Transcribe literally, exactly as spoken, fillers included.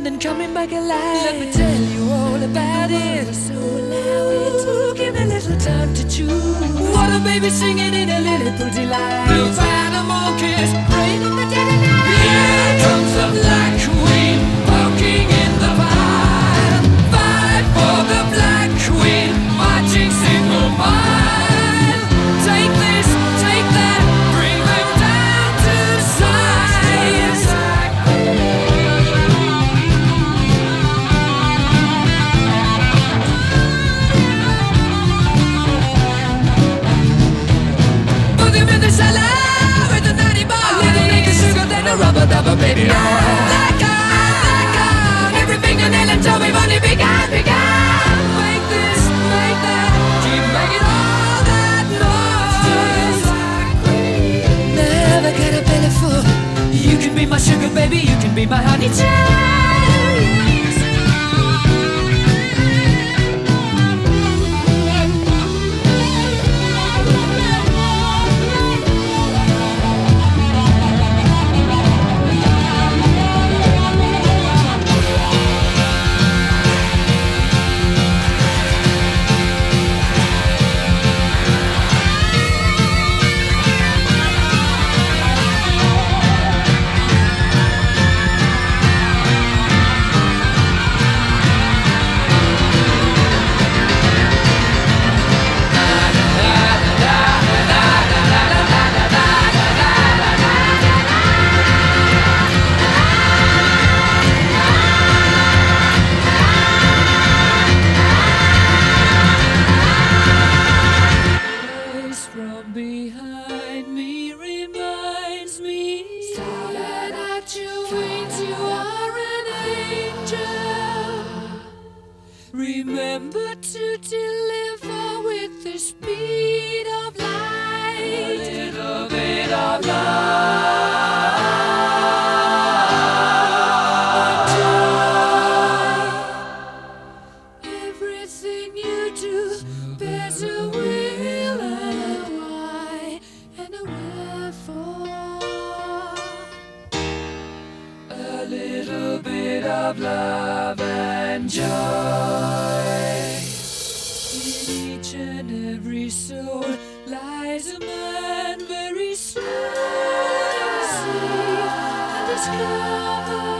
and coming back alive. Let me tell you all about it. So allow it. Ooh, give me a little time to choose. What a baby singing in a Liverpool delight. Blue animal kiss, rain in the dead of night. Here comes the Black Queen, walking in the pile. Fight for the Black Queen, marching single file. Take this, take that, bring them down to size. Put them in the cellar with the nutty bar. A little liquor, sugar, then a rubber dubber, baby. Like on, like on, every fingernail and toe, we've only begun, begun. Make this, make that, keep making all that noise. Never get a belly full. You can be my sugar, baby, you can be my honey child. From behind me reminds me, starting at your wings, you are an angel. Remember to deliver with the speed of light. A little bit of love and joy. Everything you do bears a will and a why and a wherefore. A little bit of love and joy in each and every soul lies a man very slow to see and discover.